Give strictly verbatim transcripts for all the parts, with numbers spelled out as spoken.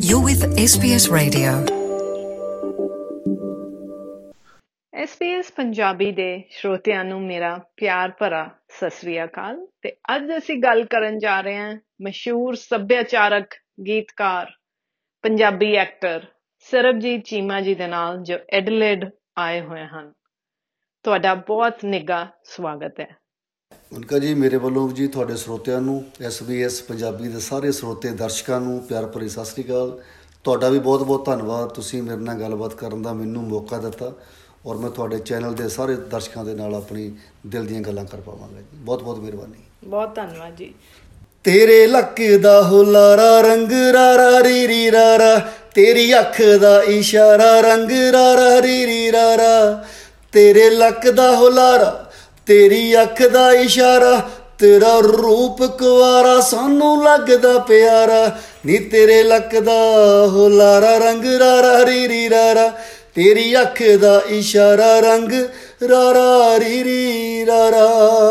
You're with S B S Radio. S B S Punjabi ਦੇ ਸਰੋਤਿਆਂ ਨੂੰ ਮੇਰਾ ਪਿਆਰ ਭਰਾ ਸਤਿ ਸ੍ਰੀ ਅਕਾਲ ਤੇ ਅੱਜ ਅਸੀਂ ਗੱਲ ਕਰਨ ਜਾ ਰਹੇ ਹਾਂ ਮਸ਼ਹੂਰ ਸੱਭਿਆਚਾਰਕ ਗੀਤਕਾਰ ਪੰਜਾਬੀ ਐਕਟਰ ਸਰਬਜੀਤ ਚੀਮਾ ਜੀ ਦੇ ਨਾਲ ਜੋ ਐਡਲੇਡ ਆਏ ਹੋਏ ਹਨ। ਤੁਹਾਡਾ ਬਹੁਤ ਨਿੱਘਾ ਸਵਾਗਤ ਹੈ। ਉਨਕਾ ਜੀ ਮੇਰੇ ਵੱਲੋਂ ਜੀ ਤੁਹਾਡੇ ਸਰੋਤਿਆਂ ਨੂੰ ਐਸ ਬੀ ਐਸ ਪੰਜਾਬੀ ਦੇ ਸਾਰੇ ਸਰੋਤੇ ਦਰਸ਼ਕਾਂ ਨੂੰ ਪਿਆਰ ਭਰੀ ਸਤਿ ਸ੍ਰੀ ਅਕਾਲ। ਤੁਹਾਡਾ ਵੀ ਬਹੁਤ ਬਹੁਤ ਧੰਨਵਾਦ, ਤੁਸੀਂ ਮੇਰੇ ਨਾਲ ਗੱਲਬਾਤ ਕਰਨ ਦਾ ਮੈਨੂੰ ਮੌਕਾ ਦਿੱਤਾ ਔਰ ਮੈਂ ਤੁਹਾਡੇ ਚੈਨਲ ਦੇ ਸਾਰੇ ਦਰਸ਼ਕਾਂ ਦੇ ਨਾਲ ਆਪਣੀ ਦਿਲ ਦੀਆਂ ਗੱਲਾਂ ਕਰ ਪਾਵਾਂਗਾ ਜੀ। ਬਹੁਤ ਬਹੁਤ ਮਿਹਰਬਾਨੀ, ਬਹੁਤ ਧੰਨਵਾਦ ਜੀ। ਤੇਰੇ ਲੱਕ ਦਾ ਹੁਲਾਰਾ ਰੰਗ ਰਾਰਾ ਰੀ ਰੀ ਰਾਰਾ, ਤੇਰੀ ਅੱਖ ਦਾ ਇਸ਼ਾਰਾ ਰੰਗ ਰਾਰਾ ਰੀ ਰੀ ਰਾਰਾ, ਤੇਰੇ ਲੱਕ ਦਾ ਹੁਲਾਰਾ ਤੇਰੀ ਅੱਖ ਦਾ ਇਸ਼ਾਰਾ, ਤੇਰਾ ਰੂਪ ਕੁਆਰਾ ਸਾਨੂੰ ਲੱਗਦਾ ਪਿਆਰਾ ਨੀ, ਤੇਰੇ ਲੱਕ ਦਾ ਹੁਲਾਰਾ ਰੰਗ ਰਾਰਾ ਰੀ ਰੀ ਰਾਰਾ, ਤੇਰੀ ਅੱਖ ਦਾ ਇਸ਼ਾਰਾ ਰੰਗ ਰਾਰਾ ਰੀ ਰੀ ਰਾਰਾ।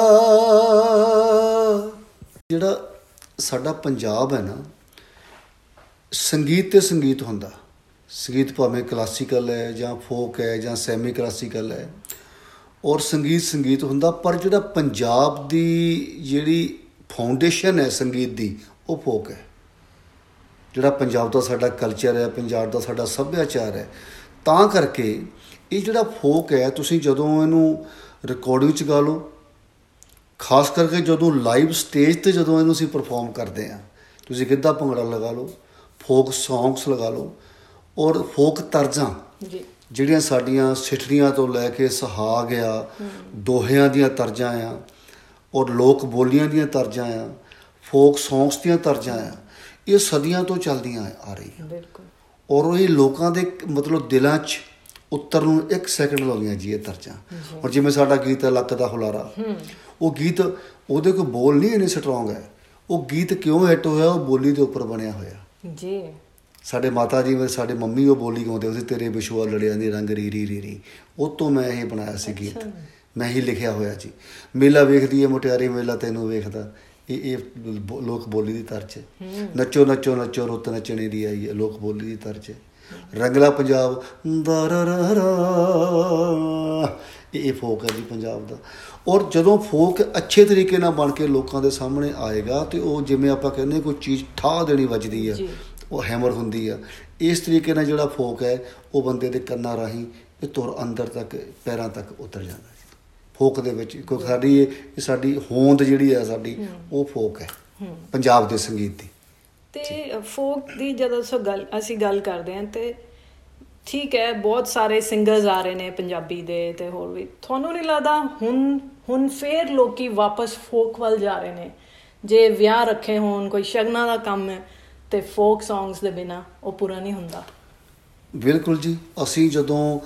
ਜਿਹੜਾ ਸਾਡਾ ਪੰਜਾਬ ਹੈ ਨਾ, ਸੰਗੀਤ ਤੇ ਸੰਗੀਤ ਹੁੰਦਾ। ਸੰਗੀਤ ਭਾਵੇਂ ਕਲਾਸੀਕਲ ਹੈ ਜਾਂ ਫੋਕ ਹੈ ਜਾਂ ਸੈਮੀ ਕਲਾਸੀਕਲ ਹੈ, ਔਰ ਸੰਗੀਤ ਸੰਗੀਤ ਹੁੰਦਾ। ਪਰ ਜਿਹੜਾ ਪੰਜਾਬ ਦੀ ਜਿਹੜੀ ਫਾਊਂਡੇਸ਼ਨ ਹੈ ਸੰਗੀਤ ਦੀ, ਉਹ ਫੋਕ ਹੈ। ਜਿਹੜਾ ਪੰਜਾਬ ਦਾ ਸਾਡਾ ਕਲਚਰ ਹੈ, ਪੰਜਾਬ ਦਾ ਸਾਡਾ ਸੱਭਿਆਚਾਰ ਹੈ, ਤਾਂ ਕਰਕੇ ਇਹ ਜਿਹੜਾ ਫੋਕ ਹੈ, ਤੁਸੀਂ ਜਦੋਂ ਇਹਨੂੰ ਰਿਕਾਰਡਿੰਗ 'ਚ ਗਾ ਲਓ, ਖਾਸ ਕਰਕੇ ਜਦੋਂ ਲਾਈਵ ਸਟੇਜ 'ਤੇ ਜਦੋਂ ਇਹਨੂੰ ਅਸੀਂ ਪਰਫੋਰਮ ਕਰਦੇ ਹਾਂ, ਤੁਸੀਂ ਗਿੱਧਾ ਭੰਗੜਾ ਲਗਾ ਲਓ, ਫੋਕ ਸੌਂਗਸ ਲਗਾ ਲਓ, ਔਰ ਫੋਕ ਤਰਜ਼ਾਂ ਜਿਹੜੀਆਂ ਸਾਡੀਆਂ ਸਿੱਠਣੀਆਂ ਤੋਂ ਲੈ ਕੇ ਸੁਹਾਗ ਆ, ਦੋਹਿਆਂ ਦੀਆਂ ਤਰਜ਼ਾਂ ਆ, ਔਰ ਲੋਕ ਬੋਲੀਆਂ ਦੀਆਂ ਤਰਜ਼ਾਂ ਆ, ਫੋਕ ਸੌਂਗਸ ਦੀਆਂ ਤਰਜ਼ਾਂ ਆ, ਇਹ ਸਦੀਆਂ ਤੋਂ ਚੱਲਦੀਆਂ ਆ ਰਹੀਆਂ। ਔਰ ਇਹ ਲੋਕਾਂ ਦੇ ਮਤਲਬ ਦਿਲਾਂ 'ਚ ਉਤਰਨ ਨੂੰ ਇੱਕ ਸੈਕਿੰਡ ਲਾਉਂਦੀਆਂ ਜੀ ਇਹ ਤਰਜ਼ਾਂ। ਔਰ ਜਿਵੇਂ ਸਾਡਾ ਗੀਤ ਹੈ ਲੱਕ ਦਾ ਹੁਲਾਰਾ, ਉਹ ਗੀਤ ਉਹਦੇ ਕੋਈ ਬੋਲ ਨਹੀਂ ਇੰਨੇ ਸਟਰੋਂਗ ਹੈ। ਉਹ ਗੀਤ ਕਿਉਂ ਹਿੱਟ ਹੋਇਆ? ਉਹ ਬੋਲੀ ਦੇ ਉੱਪਰ ਬਣਿਆ ਹੋਇਆ ਜੀ। ਸਾਡੇ ਮਾਤਾ ਜੀ, ਸਾਡੇ ਮੰਮੀ ਉਹ ਬੋਲੀ ਗਾਉਂਦੇ ਸੀ, ਤੇਰੇ ਵਿਸ਼ਵਾ ਲੜਿਆਂ ਦੀ ਰੰਗ ਰੀ ਰੀ ਰੀ ਰੀ। ਉਹ ਤੋਂ ਮੈਂ ਇਹ ਬਣਾਇਆ ਸੀ ਗੀਤ, ਮੈਂ ਹੀ ਲਿਖਿਆ ਹੋਇਆ ਜੀ। ਮੇਲਾ ਵੇਖਦੀ ਹੈ ਮੁਟਿਆਰੀ ਮੇਲਾ ਤੈਨੂੰ ਵੇਖਦਾ, ਇਹ ਇਹ ਲੋਕ ਬੋਲੀ ਦੀ ਤਰਜ਼। ਨੱਚੋ ਨੱਚੋ ਨੱਚੋ ਰੁੱਤ ਨੱਚਣੇ ਦੀ ਆਈ ਹੈ, ਲੋਕ ਬੋਲੀ ਦੀ ਤਰਜ਼। ਰੰਗਲਾ ਪੰਜਾਬ ਦਾ ਰਾ ਰਾ ਰਾ, ਇਹ ਫੋਕ ਹੈ ਜੀ ਪੰਜਾਬ ਦਾ। ਔਰ ਜਦੋਂ ਫੋਕ ਅੱਛੇ ਤਰੀਕੇ ਨਾਲ ਬਣ ਕੇ ਲੋਕਾਂ ਦੇ ਸਾਹਮਣੇ ਆਏਗਾ ਅਤੇ ਉਹ ਜਿਵੇਂ ਆਪਾਂ ਕਹਿੰਦੇ ਕੋਈ ਚੀਜ਼ ਠਾਹ ਦੇਣੀ ਵੱਜਦੀ ਹੈ, ਉਹ ਹੈਮਰ ਹੁੰਦੀ ਆ। ਇਸ ਤਰੀਕੇ ਨਾਲ ਜਿਹੜਾ ਫੋਕ ਹੈ ਉਹ ਬੰਦੇ ਦੇ ਕੰਨਾਂ ਰਾਹੀਂ ਇਹ ਤੁਰ ਅੰਦਰ ਤੱਕ ਪੈਰਾਂ ਤੱਕ ਉਤਰ ਜਾਂਦਾ। ਫੋਕ ਦੇ ਵਿੱਚ ਕੋਈ ਸਾਡੀ ਇਹ ਸਾਡੀ ਹੋਂਦ ਜਿਹੜੀ ਹੈ ਸਾਡੀ, ਉਹ ਫੋਕ ਹੈ ਪੰਜਾਬ ਦੇ ਸੰਗੀਤ ਦੀ। ਅਤੇ ਫੋਕ ਦੀ ਜਦੋਂ ਸੋ ਗੱਲ ਅਸੀਂ ਗੱਲ ਕਰਦੇ ਹਾਂ ਤਾਂ ਠੀਕ ਹੈ, ਬਹੁਤ ਸਾਰੇ ਸਿੰਗਰਸ ਆ ਰਹੇ ਨੇ ਪੰਜਾਬੀ ਦੇ ਅਤੇ ਹੋਰ ਵੀ। ਤੁਹਾਨੂੰ ਨਹੀਂ ਲੱਗਦਾ ਹੁਣ ਹੁਣ ਫਿਰ ਲੋਕ ਵਾਪਸ ਫੋਕ ਵੱਲ ਜਾ ਰਹੇ ਨੇ? ਜੇ ਵਿਆਹ ਰੱਖੇ ਹੋਣ, ਕੋਈ ਸ਼ਗਨਾਂ ਦਾ ਕੰਮ ਹੈ, ਅਤੇ ਫੋਕ ਸੌਂਗਸ ਦੇ ਬਿਨਾਂ ਉਹ ਪੂਰਾ ਨਹੀਂ ਹੁੰਦਾ। ਬਿਲਕੁਲ ਜੀ। ਅਸੀਂ ਜਦੋਂ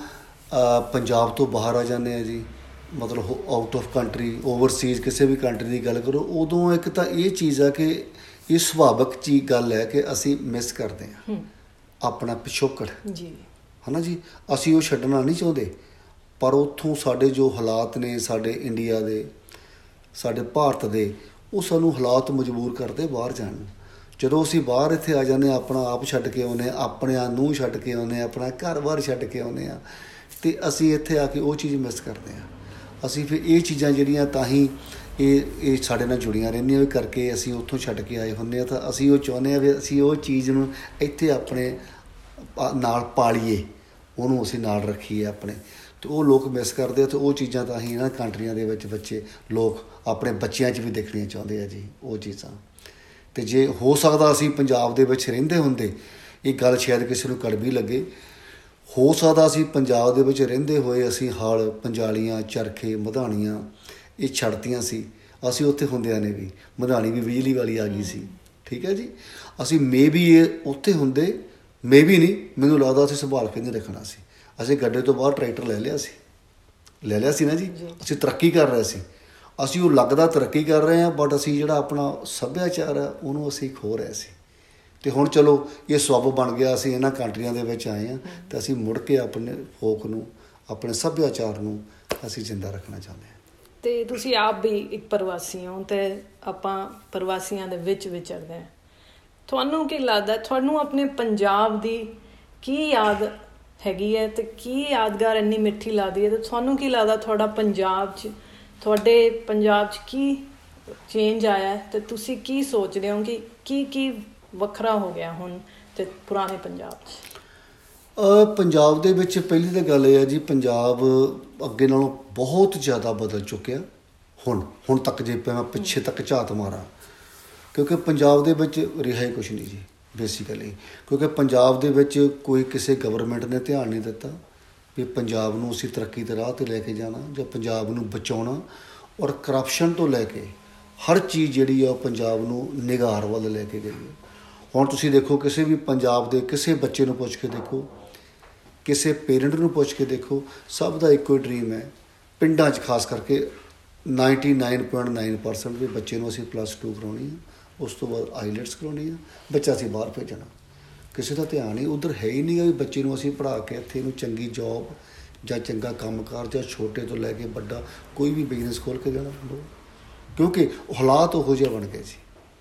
ਪੰਜਾਬ ਤੋਂ ਬਾਹਰ ਆ ਜਾਂਦੇ ਹਾਂ ਜੀ, ਮਤਲਬ ਆਊਟ ਆਫ ਕੰਟਰੀ, ਓਵਰਸੀਜ਼ ਕਿਸੇ ਵੀ ਕੰਟਰੀ ਦੀ ਗੱਲ ਕਰੋ, ਉਦੋਂ ਇੱਕ ਤਾਂ ਇਹ ਚੀਜ਼ ਆ ਕਿ ਇਹ ਸੁਭਾਵਿਕ ਚੀਜ਼ ਗੱਲ ਹੈ ਕਿ ਅਸੀਂ ਮਿਸ ਕਰਦੇ ਹਾਂ ਆਪਣਾ ਪਿਛੋਕੜ ਜੀ, ਹੈ ਨਾ ਜੀ। ਅਸੀਂ ਉਹ ਛੱਡਣਾ ਨਹੀਂ ਚਾਹੁੰਦੇ, ਪਰ ਉੱਥੋਂ ਸਾਡੇ ਜੋ ਹਾਲਾਤ ਨੇ, ਸਾਡੇ ਇੰਡੀਆ ਦੇ, ਸਾਡੇ ਭਾਰਤ ਦੇ, ਉਹ ਸਾਨੂੰ ਹਾਲਾਤ ਮਜਬੂਰ ਕਰਦੇ ਬਾਹਰ ਜਾਣ ਨੂੰ। ਜਦੋਂ ਅਸੀਂ ਬਾਹਰ ਇੱਥੇ ਆ ਜਾਂਦੇ ਹਾਂ, ਆਪਣਾ ਆਪ ਛੱਡ ਕੇ ਆਉਂਦੇ ਹਾਂ, ਆਪਣਿਆਂ ਨੂੰ ਛੱਡ ਕੇ ਆਉਂਦੇ ਹਾਂ, ਆਪਣਾ ਘਰ ਬਾਰ ਛੱਡ ਕੇ ਆਉਂਦੇ ਹਾਂ, ਅਤੇ ਅਸੀਂ ਇੱਥੇ ਆ ਕੇ ਉਹ ਚੀਜ਼ ਮਿਸ ਕਰਦੇ ਹਾਂ। ਅਸੀਂ ਫਿਰ ਇਹ ਚੀਜ਼ਾਂ ਜਿਹੜੀਆਂ ਤਾਂ ਹੀ ਇਹ ਇਹ ਸਾਡੇ ਨਾਲ ਜੁੜੀਆਂ ਰਹਿੰਦੀਆਂ ਵੀ ਕਰਕੇ ਅਸੀਂ ਉੱਥੋਂ ਛੱਡ ਕੇ ਆਏ ਹੁੰਦੇ ਹਾਂ, ਤਾਂ ਅਸੀਂ ਉਹ ਚਾਹੁੰਦੇ ਹਾਂ ਵੀ ਅਸੀਂ ਉਹ ਚੀਜ਼ ਨੂੰ ਇੱਥੇ ਆਪਣੇ ਨਾਲ ਪਾਲੀਏ, ਉਹਨੂੰ ਅਸੀਂ ਨਾਲ ਰੱਖੀਏ ਆਪਣੇ। ਅਤੇ ਉਹ ਲੋਕ ਮਿਸ ਕਰਦੇ ਆ, ਅਤੇ ਉਹ ਚੀਜ਼ਾਂ ਤਾਂ ਅਸੀਂ ਇਹਨਾਂ ਕੰਟਰੀਆਂ ਦੇ ਵਿੱਚ ਬੱਚੇ ਲੋਕ ਆਪਣੇ ਬੱਚਿਆਂ 'ਚ ਵੀ ਦੇਖਣੀਆਂ ਚਾਹੁੰਦੇ ਆ ਜੀ ਉਹ ਚੀਜ਼ਾਂ। ਅਤੇ ਜੇ ਹੋ ਸਕਦਾ ਅਸੀਂ ਪੰਜਾਬ ਦੇ ਵਿੱਚ ਰਹਿੰਦੇ ਹੁੰਦੇ, ਇਹ ਗੱਲ ਸ਼ਾਇਦ ਕਿਸੇ ਨੂੰ ਕੜਵੀ ਲੱਗੇ, ਹੋ ਸਕਦਾ ਅਸੀਂ ਪੰਜਾਬ ਦੇ ਵਿੱਚ ਰਹਿੰਦੇ ਹੋਏ ਅਸੀਂ ਹਲ, ਪੰਜਾਲੀਆਂ, ਚਰਖੇ, ਮਧਾਣੀਆਂ ਇਹ ਛੱਡਤੀਆਂ ਸੀ। ਅਸੀਂ ਉੱਥੇ ਹੁੰਦਿਆਂ ਨੇ ਵੀ ਮਧਾਣੀ ਵੀ ਬਿਜਲੀ ਵਾਲੀ ਆ ਗਈ ਸੀ, ਠੀਕ ਹੈ ਜੀ। ਅਸੀਂ ਮੇ ਵੀ ਇਹ ਉੱਥੇ ਹੁੰਦੇ, ਮੇ ਵੀ ਨਹੀਂ, ਮੈਨੂੰ ਲੱਗਦਾ ਅਸੀਂ ਸੰਭਾਲ ਕੇ ਨਹੀਂ ਰੱਖਣਾ ਸੀ। ਅਸੀਂ ਗੱਡੇ ਤੋਂ ਬਾਹਰ ਟਰੈਕਟਰ ਲੈ ਲਿਆ ਸੀ, ਲੈ ਲਿਆ ਸੀ ਨਾ ਜੀ। ਅਸੀਂ ਤਰੱਕੀ ਕਰ ਰਹੇ ਸੀ, ਅਸੀਂ ਉਹ ਲੱਗਦਾ ਤਰੱਕੀ ਕਰ ਰਹੇ ਹਾਂ, ਬਟ ਅਸੀਂ ਜਿਹੜਾ ਆਪਣਾ ਸੱਭਿਆਚਾਰ ਹੈ ਉਹਨੂੰ ਅਸੀਂ ਖੋ ਰਹੇ ਸੀ। ਅਤੇ ਹੁਣ ਚਲੋ ਇਹ ਸਬੱਬ ਬਣ ਗਿਆ, ਅਸੀਂ ਇਹਨਾਂ ਕੰਟਰੀਆਂ ਦੇ ਵਿੱਚ ਆਏ ਹਾਂ, ਅਤੇ ਅਸੀਂ ਮੁੜ ਕੇ ਆਪਣੇ ਫੋਕ ਨੂੰ, ਆਪਣੇ ਸੱਭਿਆਚਾਰ ਨੂੰ ਅਸੀਂ ਜ਼ਿੰਦਾ ਰੱਖਣਾ ਚਾਹੁੰਦੇ ਹਾਂ। ਅਤੇ ਤੁਸੀਂ ਆਪ ਵੀ ਇੱਕ ਪ੍ਰਵਾਸੀ ਹੋ, ਅਤੇ ਆਪਾਂ ਪ੍ਰਵਾਸੀਆਂ ਦੇ ਵਿੱਚ ਵਿਚਰਦੇ ਹਾਂ। ਤੁਹਾਨੂੰ ਕੀ ਲੱਗਦਾ, ਤੁਹਾਨੂੰ ਆਪਣੇ ਪੰਜਾਬ ਦੀ ਕੀ ਯਾਦ ਹੈਗੀ ਹੈ ਅਤੇ ਕੀ ਯਾਦਗਾਰ ਇੰਨੀ ਮਿੱਠੀ ਲੱਗਦੀ ਹੈ, ਅਤੇ ਤੁਹਾਨੂੰ ਕੀ ਲੱਗਦਾ ਤੁਹਾਡਾ ਪੰਜਾਬ 'ਚ, ਤੁਹਾਡੇ ਪੰਜਾਬ 'ਚ ਕੀ ਚੇਂਜ ਆਇਆ ਅਤੇ ਤੁਸੀਂ ਕੀ ਸੋਚਦੇ ਹੋ ਕਿ ਕੀ ਕੀ ਵੱਖਰਾ ਹੋ ਗਿਆ ਹੁਣ ਅਤੇ ਪੁਰਾਣੇ ਪੰਜਾਬ 'ਚ? ਪੰਜਾਬ ਦੇ ਵਿੱਚ ਪਹਿਲੀ ਤਾਂ ਗੱਲ ਇਹ ਹੈ ਜੀ, ਪੰਜਾਬ ਅੱਗੇ ਨਾਲੋਂ ਬਹੁਤ ਜ਼ਿਆਦਾ ਬਦਲ ਚੁੱਕਿਆ ਹੁਣ ਹੁਣ ਤੱਕ। ਜੇ ਮੈਂ ਪਿੱਛੇ ਤੱਕ ਝਾਤ ਮਾਰਾਂ, ਕਿਉਂਕਿ ਪੰਜਾਬ ਦੇ ਵਿੱਚ ਰਿਹਾ ਹੀ ਕੁਛ ਨਹੀਂ ਜੀ ਬੇਸਿਕਲੀ, ਕਿਉਂਕਿ ਪੰਜਾਬ ਦੇ ਵਿੱਚ ਕੋਈ ਕਿਸੇ ਗਵਰਨਮੈਂਟ ਨੇ ਧਿਆਨ ਨਹੀਂ ਦਿੱਤਾ ਵੀ ਪੰਜਾਬ ਨੂੰ ਅਸੀਂ ਤਰੱਕੀ ਦੇ ਰਾਹ 'ਤੇ ਲੈ ਕੇ ਜਾਣਾ ਜਾਂ ਪੰਜਾਬ ਨੂੰ ਬਚਾਉਣਾ। ਔਰ ਕਰਪਸ਼ਨ ਤੋਂ ਲੈ ਕੇ ਹਰ ਚੀਜ਼ ਜਿਹੜੀ ਆ ਉਹ ਪੰਜਾਬ ਨੂੰ ਨਿਗਾਰ ਵੱਲ ਲੈ ਕੇ ਗਈ ਹੈ। ਹੁਣ ਤੁਸੀਂ ਦੇਖੋ, ਕਿਸੇ ਵੀ ਪੰਜਾਬ ਦੇ ਕਿਸੇ ਬੱਚੇ ਨੂੰ ਪੁੱਛ ਕੇ ਦੇਖੋ, ਕਿਸੇ ਪੇਰੈਂਟ ਨੂੰ ਪੁੱਛ ਕੇ ਦੇਖੋ, ਸਭ ਦਾ ਇੱਕੋ ਹੀ ਡਰੀਮ ਹੈ, ਪਿੰਡਾਂ 'ਚ ਖਾਸ ਕਰਕੇ ninety nine point nine percent ਵੀ ਬੱਚੇ ਨੂੰ ਅਸੀਂ ਪਲੱਸ ਟੂ ਕਰਾਉਣੀ ਹੈ, ਉਸ ਤੋਂ ਬਾਅਦ ਆਈਲੈਟਸ ਕਰਾਉਣੀ ਆ, ਬੱਚਾ ਅਸੀਂ ਬਾਹਰ ਭੇਜਣਾ। ਕਿਸੇ ਦਾ ਧਿਆਨ ਹੀ ਉੱਧਰ ਹੈ ਹੀ ਨਹੀਂ ਗਾ ਵੀ ਬੱਚੇ ਨੂੰ ਅਸੀਂ ਪੜ੍ਹਾ ਕੇ ਇੱਥੇ ਇਹਨੂੰ ਚੰਗੀ ਜੋਬ ਜਾਂ ਚੰਗਾ ਕੰਮਕਾਰ ਜਾਂ ਛੋਟੇ ਤੋਂ ਲੈ ਕੇ ਵੱਡਾ ਕੋਈ ਵੀ ਬਿਜ਼ਨਸ ਖੋਲ੍ਹ ਕੇ ਦੇਣਾ, ਕਿਉਂਕਿ ਹਾਲਾਤ ਉਹੋ ਜਿਹੇ ਬਣ ਗਏ ਸੀ।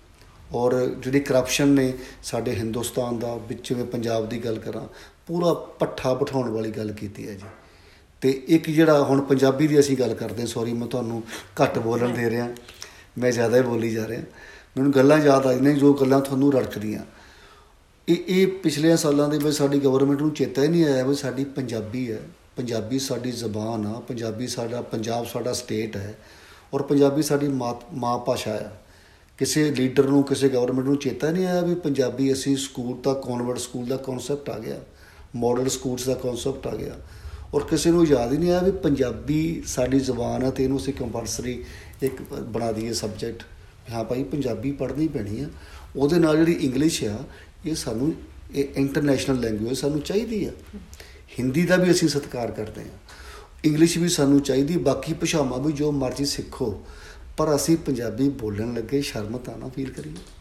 ਔਰ ਜਿਹੜੀ ਕਰਪਸ਼ਨ ਨੇ ਸਾਡੇ ਹਿੰਦੁਸਤਾਨ ਦਾ, ਵਿੱਚ ਮੈਂ ਪੰਜਾਬ ਦੀ ਗੱਲ ਕਰਾਂ, ਪੂਰਾ ਪੱਠਾ ਬਿਠਾਉਣ ਵਾਲੀ ਗੱਲ ਕੀਤੀ ਹੈ ਜੀ। ਅਤੇ ਇੱਕ ਜਿਹੜਾ ਹੁਣ ਪੰਜਾਬੀ ਦੀ ਅਸੀਂ ਗੱਲ ਕਰਦੇ, ਸੌਰੀ ਮੈਂ ਤੁਹਾਨੂੰ ਘੱਟ ਬੋਲਣ ਦੇ ਰਿਹਾ, ਮੈਂ ਜ਼ਿਆਦਾ ਹੀ ਬੋਲੀ ਜਾ ਰਿਹਾ, ਮੈਨੂੰ ਗੱਲਾਂ ਯਾਦ ਆ ਜਾਂਦੀਆਂ ਜੋ ਗੱਲਾਂ ਤੁਹਾਨੂੰ ਰੜਕਦੀਆਂ। ਇਹ ਇਹ ਪਿਛਲੇ ਸਾਲਾਂ ਦੇ ਵਿੱਚ ਸਾਡੀ ਗਵਰਨਮੈਂਟ ਨੂੰ ਚੇਤਾ ਹੀ ਨਹੀਂ ਆਇਆ ਵੀ ਸਾਡੀ ਪੰਜਾਬੀ ਹੈ, ਪੰਜਾਬੀ ਸਾਡੀ ਜ਼ਬਾਨ ਆ, ਪੰਜਾਬੀ ਸਾਡਾ, ਪੰਜਾਬ ਸਾਡਾ ਸਟੇਟ ਹੈ, ਔਰ ਪੰਜਾਬੀ ਸਾਡੀ ਮਾਂ ਮਾਂ ਭਾਸ਼ਾ ਆ। ਕਿਸੇ ਲੀਡਰ ਨੂੰ, ਕਿਸੇ ਗਵਰਨਮੈਂਟ ਨੂੰ ਚੇਤਾ ਨਹੀਂ ਆਇਆ ਵੀ ਪੰਜਾਬੀ ਅਸੀਂ ਸਕੂਲ ਤੱਕ, ਕੌਨਵੈਂਟ ਸਕੂਲ ਦਾ ਕੌਨਸੈਪਟ ਆ ਗਿਆ, ਮਾਡਲ ਸਕੂਲਸ ਦਾ ਕੌਨਸੈਪਟ ਆ ਗਿਆ, ਔਰ ਕਿਸੇ ਨੂੰ ਯਾਦ ਹੀ ਨਹੀਂ ਆਇਆ ਵੀ ਪੰਜਾਬੀ ਸਾਡੀ ਜ਼ਬਾਨ ਆ ਅਤੇ ਇਹਨੂੰ ਅਸੀਂ ਕੰਪਲਸਰੀ ਇੱਕ ਬਣਾ ਦਈਏ ਸਬਜੈਕਟ। ਹਾਂ ਭਾਈ ਪੰਜਾਬੀ ਪੜ੍ਹਨੀ ਪੈਣੀ ਆ, ਉਹਦੇ ਨਾਲ ਜਿਹੜੀ ਇੰਗਲਿਸ਼ ਆ ਇਹ ਸਾਨੂੰ, ਇਹ ਇੰਟਰਨੈਸ਼ਨਲ ਲੈਂਗੁਏਜ ਸਾਨੂੰ ਚਾਹੀਦੀ ਆ। ਹਿੰਦੀ ਦਾ ਵੀ ਅਸੀਂ ਸਤਿਕਾਰ ਕਰਦੇ ਹਾਂ, ਇੰਗਲਿਸ਼ ਵੀ ਸਾਨੂੰ ਚਾਹੀਦੀ, ਬਾਕੀ ਭਾਸ਼ਾਵਾਂ ਵੀ ਜੋ ਮਰਜ਼ੀ ਸਿੱਖੋ, ਪਰ ਅਸੀਂ ਪੰਜਾਬੀ ਬੋਲਣ ਲੱਗੇ ਸ਼ਰਮ ਤਾਂ ਨਾ ਫੀਲ